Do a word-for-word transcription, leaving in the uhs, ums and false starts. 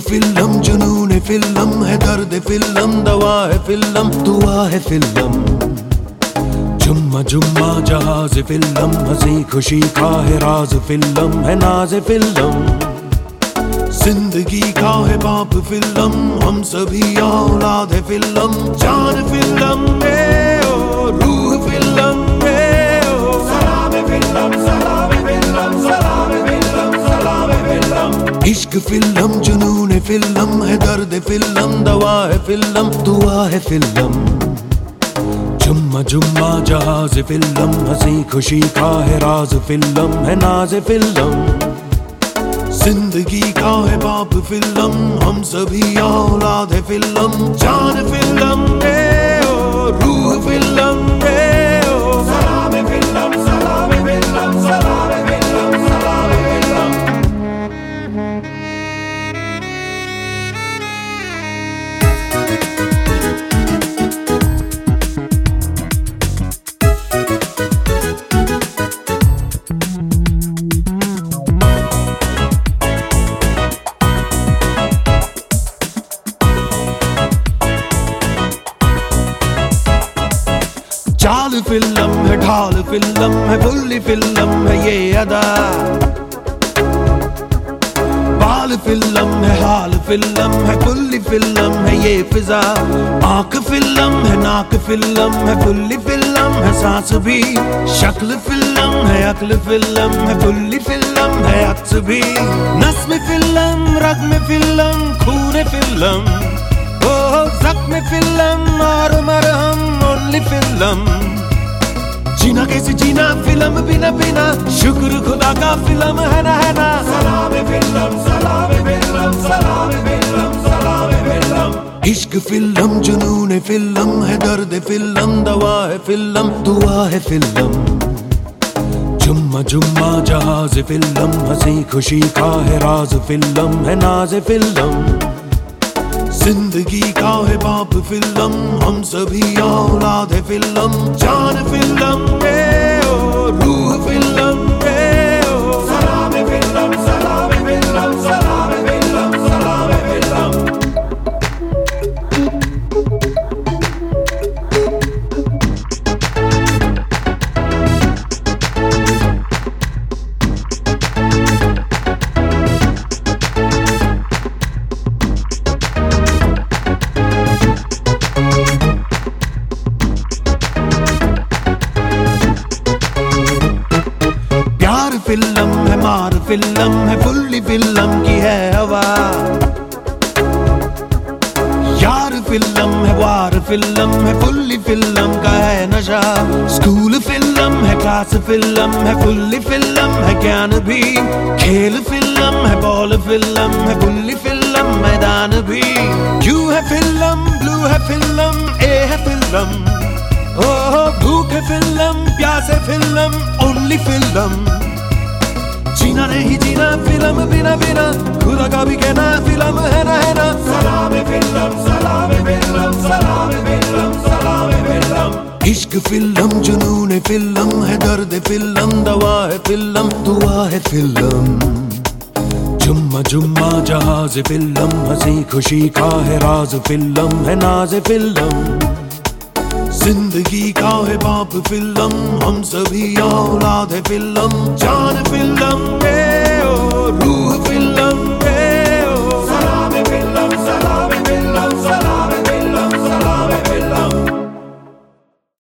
Film जुनून film है, दर्द फिल्म दवा है फिल्म, दुआ है फिल्म। जुम्मा जुम्मा जहाज फिल्म, हंसी खुशी का है राज फिल्म है, नाज फिल्म। जिंदगी का है बाप फिल्म, हम सभी औलाद है फिल्म, जान फिल्म है ओ रूह फिल्म है ओ। सलाम फिल्म सलाम फिल्म सलाम फिल्म सलाम फिल्म। इश्क फिल्म जुनून फिल्म है, दर्द फिल्म दवा है फिल्म, दुआ है फिल्म। जुम्मा जुम्मा जहाज फिल्म, हंसी खुशी का है राज फिल्म है, नाज फिल्म। जिंदगी का है बाप फिल्म, हम सभी औलाद है फिल्म, जान फिल्म है ओ रूह फिल्म है ओ। सलाम फिल्म सलाम फिल्म सलाम फिल्म सलाम फिल्म। चाल फिल्म है, ढाल फिल्म है, बुल्ली फिल्म है ये अदा। बाल फिल्म है, हाल फिल्म है, बुल्ली फिल्म है ये फिजा। आंख फिल्म है, नाक फिल्म है, बुल्ली फिल्म है सांस भी। शक्ल फिल्म है, अक्ल फिल्म है, बुल्ली फिल्म है अक्स भी। नस्म फिल्म, रग्म फिल्म, खून फिल्म, ओ जख्म फिल्म और मरहम ओनली फिल्म। जीना कैसे जीना फिल्म बिना बिना, शुक्र खुदा का फिल्म है ना है ना। सलाम फिल्म सलाम फिल्म सलाम फिल्म सलाम फिल्म। इश्क फिल्म जुनून फिल्म है, दर्द फिल्म दवा है फिल्म, दुआ है फिल्म। जुम्मा जुम्मा जहाज फिल्म, हंसी खुशी का है राज फिल्म है, नाज फिल्म। जिंदगी का है बाप फिल्म, हम सभी औलाद है फिल्म, जान फिल्म है ओ रूह फिल्म है ओ। सलाम फिल्म सलाम फिल्म सलाम फिल्म सलाम फिल्म। फिल्म है, मार फिल्म है, बुल्ली फिल्म की है हवा। यार फिल्म है, वार फिल्म है, बुल्ली फिल्म का है नशा। स्कूल फिल्म है, क्लास फिल्म है, बुल्ली फिल्म है ज्ञान भी। खेल फिल्म है, बॉल फिल्म है, बुल्ली फिल्म मैदान भी। यू है फिल्म, ब्लू है फिल्म, ए है फिल्म, ओ भूख है फिल्म, प्यास है फिल्म, ओनली फिल्म। जीना नहीं जीना फिल्म बिना बिना, खुदा का भी कहना फिल्म है ना है ना। सलाम फिल्म सलाम फिल्म सलाम फिल्म सलाम फिल्म। इश्क फिल्म जुनून फिल्म है, दर्द फिल्म दवा है फिल्म, दुआ है फिल्म। जुम्मा जुम्मा जहाज फिल्म, हंसी खुशी का है राज फिल्म है, नाज फिल्म। जिंदगी का है बाप फिल्म, हम सभी औलाद है फिल्म, जान फिल्म है ओ रूह फिल्म।